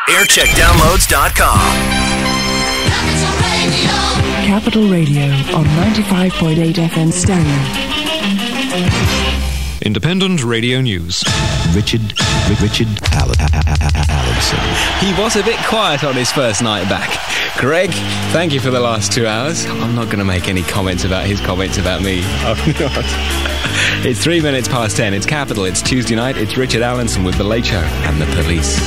aircheckdownloads.com. Capital Radio on 95.8 FM stereo. Independent Radio News. Richard Allenson. He was a bit quiet on his first night back. Greg, thank you for the last 2 hours. I'm not going to make any comments about his comments about me. I'm not. It's 3 minutes past 10. It's Capital. It's Tuesday night. It's Richard Allenson with The Late Show and The Police.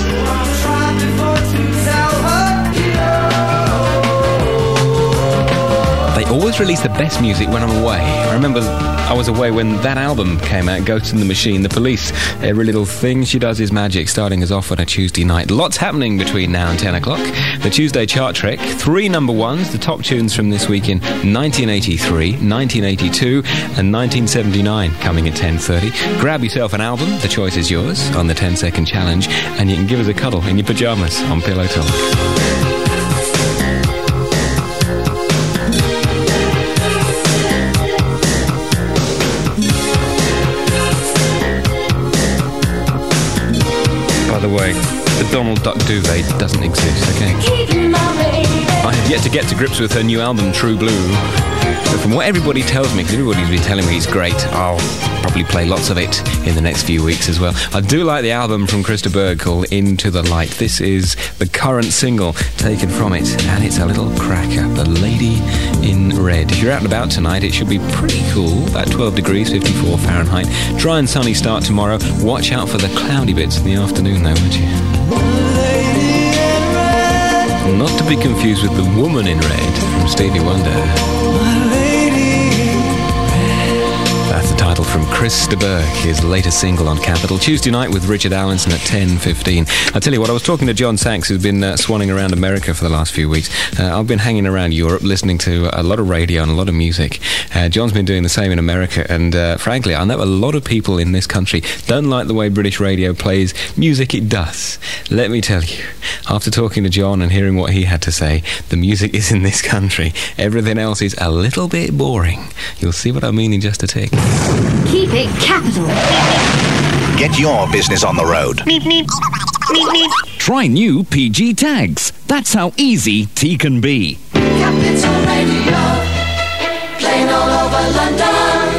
They always release the best music when I'm away. I remember I was away when that album came out, Ghost in the Machine, The Police. Every little thing she does is magic, starting us off on a Tuesday night. Lots happening between now and 10 o'clock. The Tuesday Chart Trek, 3 number ones, the top tunes from this week in 1983, 1982 and 1979 coming at 10:30. Grab yourself an album, the choice is yours, on the 10-second challenge, and you can give us a cuddle in your pyjamas on Pillow Talk. By the way, the Donald Duck duvet doesn't exist, okay? I have yet to get to grips with her new album, True Blue. But from what everybody tells me, because everybody's been telling me it's great, I'll probably play lots of it in the next few weeks as well. I do like the album from Krista Berg called Into the Light. This is the current single taken from it, and it's a little cracker, The Lady in Red. If you're out and about tonight, it should be pretty cool, about 12 degrees, 54 Fahrenheit. Dry and sunny start tomorrow. Watch out for the cloudy bits in the afternoon though, won't you? Not to be confused with The Woman in Red from Stevie Wonder. That's the title from Krista Berg, his latest single on Capital. Tuesday night with Richard Allenson at 10:15. I tell you what, I was talking to John Sachs, who's been swanning around America for the last few weeks. I've been hanging around Europe, listening to a lot of radio and a lot of music. John's been doing the same in America, and frankly, I know a lot of people in this country don't like the way British radio plays music it does. Let me tell you, after talking to John and hearing what he had to say, the music is in this country. Everything else is a little bit boring. You'll see what I mean in just a tick. Keep it Capital. Get your business on the road. Meep, meep. Meep, meep. Try new PG tags. That's how easy T can be. Capital Radio. Playing all over London.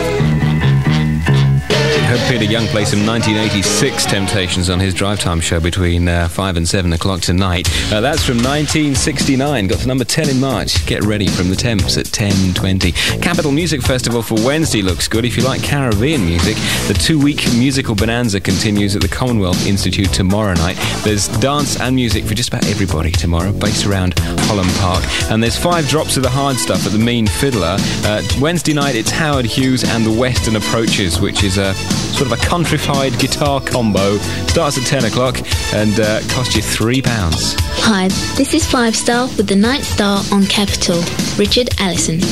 Heard Peter Young play some 1986 Temptations on his drive time show between 5 and 7 o'clock tonight. That's from 1969, got to number 10 in March. Get ready from the Temps at 10:20. Capital Music Festival for Wednesday looks good. If you like Caribbean music, the 2-week musical bonanza continues at the Commonwealth Institute tomorrow night. There's dance and music for just about everybody tomorrow, based around Holland Park. And there's 5 drops of the hard stuff at the Mean Fiddler. Wednesday night, it's Howard Hughes and the Western Approaches, which is a sort of a countrified guitar combo. Starts at 10 o'clock and costs you £3. Hi, this is 5 Star with the Night Star on Capital. Richard Allison.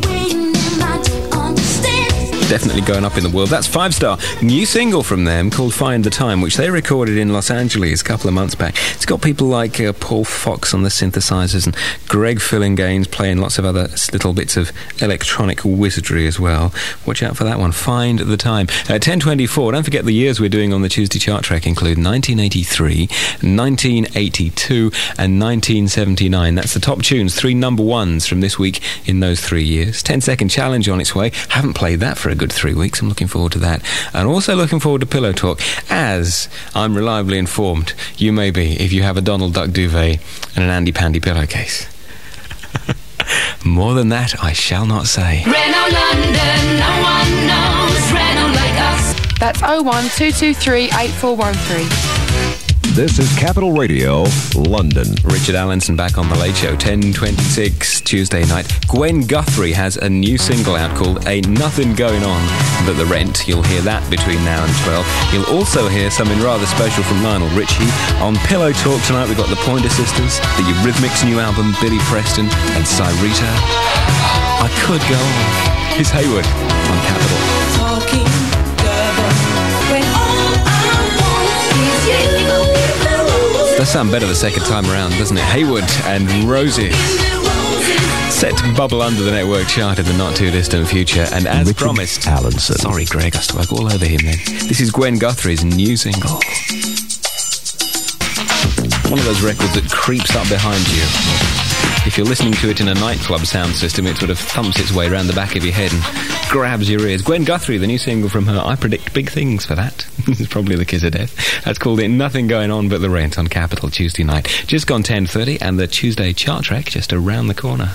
Definitely going up in the world. That's 5 Star. New single from them called Find the Time, which they recorded in Los Angeles a couple of months back. It's got people like Paul Fox on the synthesizers and Greg Fillinganes playing lots of other little bits of electronic wizardry as well. Watch out for that one. Find the Time. 10:24. Don't forget the years we're doing on the Tuesday Chart Trek include 1983, 1982 and 1979. That's the top tunes. 3 number ones from this week in those 3 years. 10-second challenge on its way. Haven't played that for a good 3 weeks. I'm looking forward to that. And also looking forward to Pillow Talk, as I'm reliably informed you may be if you have a Donald Duck duvet and an Andy Pandy pillowcase. More than that, I shall not say. Renault London, no one knows Renault like us. That's 01223 8413. This is Capital Radio, London. Richard Allenson back on The Late Show, 10:26 Tuesday night. Gwen Guthrie has a new single out called Ain't Nothing Going On But the Rent. You'll hear that between now and 12. You'll also hear something rather special from Lionel Richie. On Pillow Talk tonight, we've got the Pointer Sisters, the Eurythmics' new album, Billy Preston and Cyrita. I could go on. Here's Hayward on Capital. Talking when all I want is you. Does sound better the second time around, doesn't it? Hayward and Roses. Set to bubble under the network chart in the not-too-distant future. And as Richard promised... Allenson. Sorry, Greg, I spoke all over him then. This is Gwen Guthrie's new single. One of those records that creeps up behind you. If you're listening to it in a nightclub sound system, it sort of thumps its way around the back of your head and grabs your ears. Gwen Guthrie, the new single from her, I predict big things for that. It's probably the kiss of death. That's called It Nothing Going On But the Rent on Capital Tuesday night. Just gone 10:30 and the Tuesday chart track just around the corner.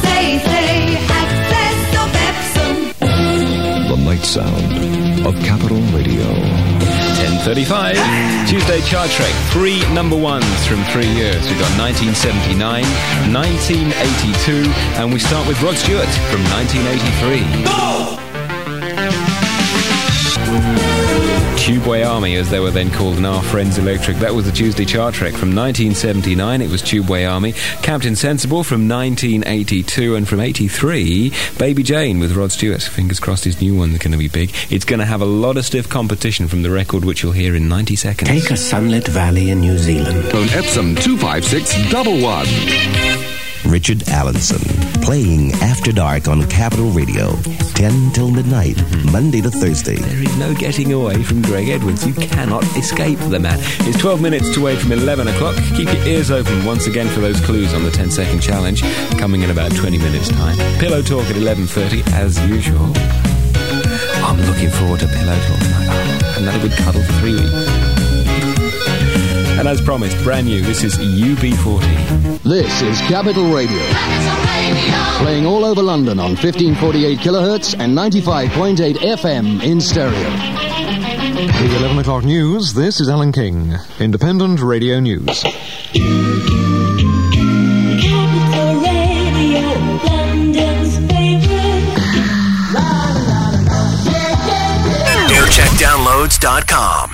The night sound of Capital Radio. 10:35. Tuesday chart track. 3 number ones from 3 years. We've got 1979, 1982, and we start with Rod Stewart from 1983. Go! Tubeway Army, as they were then called, and Our Friends Electric. That was the Tuesday chart track from 1979. It was Tubeway Army. Captain Sensible from 1982, and from 83, Baby Jane with Rod Stewart. Fingers crossed his new one's going to be big. It's going to have a lot of stiff competition from the record, which you'll hear in 90 seconds. Take a sunlit valley in New Zealand. Phone Epsom 25611. Richard Allenson, playing After Dark on Capital Radio, 10 till midnight, Monday to Thursday. There is no getting away from Greg Edwards. You cannot escape the man. It's 12 minutes away from 11 o'clock. Keep your ears open once again for those clues on the 10-second challenge, coming in about 20 minutes' time. Pillow Talk at 11:30, as usual. I'm looking forward to Pillow Talk tonight. Oh, another good cuddle for 3 weeks. And as promised, brand new, this is UB40. This is Capital Radio. Playing all over London on 1548 kilohertz and 95.8 FM in stereo. The 11 o'clock news, this is Alan King. Independent Radio News. Capital Radio, London's favorite. AirCheckDownloads.com.